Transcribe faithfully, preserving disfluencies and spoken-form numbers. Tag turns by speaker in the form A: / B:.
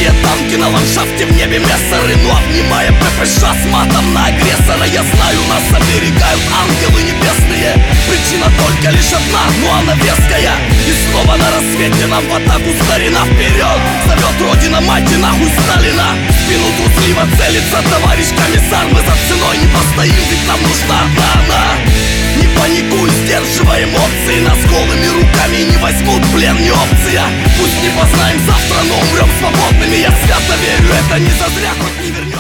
A: Вражеские танки на ландшафте, в небе мессеры. Но обнимая ППШ с матом на агрессора. Я знаю, нас оберегают ангелы небесные. Причина только лишь одна, но она веская. И снова на рассвете нам в атаку старина. Вперед! Зовет Родина, мать и нахуй Сталина. В спину трусливо целится товарищ комиссар. Мы за ценой не постоим, ведь нам нужна одна она. Не паникуй, сдерживай эмоции. Нас голыми руками не возьмут в плен, не опция. Пусть не познаем завтра, но умрем свободными. Я свято верю, это не зазря, хоть не вернется.